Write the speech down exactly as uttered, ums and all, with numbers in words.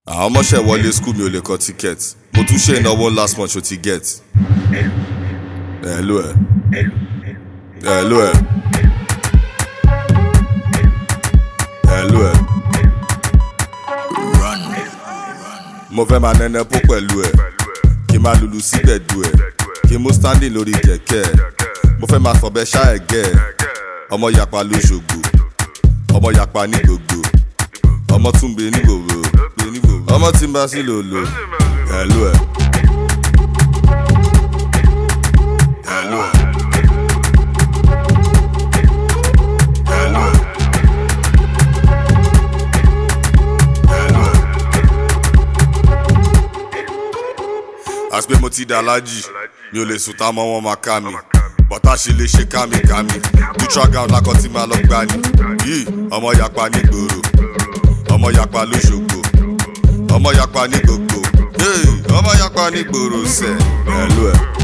àwọn ọmọọṣẹ́ wọlé school mi ò lè kọ ticket mo tún ṣe ìnáwó last month ṣó ti get. hello ẹ hello ẹ hello ẹ mo fẹ́ máa nẹ́nẹ́ pó pẹ̀lú ẹ kí n máa lùlù sígbẹ̀dù ẹ kí n mú standing lórí kẹ̀kẹ́ mo fẹ́ máa fọ̀bẹ ṣá ẹ̀gẹ́ ọmọ yapa lóṣogbo ọmọ yapa ní gbogbo ọmọ tún gbé ní gbogbo ọmọ tí ń bá sí lòlò hello ẹ hello ẹ hello ẹ hello ẹ àti pé mo ti dà lájì mi ò lè sùn tá mọ́ wọn máa ká mi bọ́tà ṣe lè ṣe kámikámi neutral ground lákọ̀ tí máa lọ gbá ni yìí ọmọ yapa ní gbòòrò ọmọ yapa lóṣogbo ọmọ yapa ní gbogbo ọmọ yapa ní gbòòrò sẹ hello ẹ.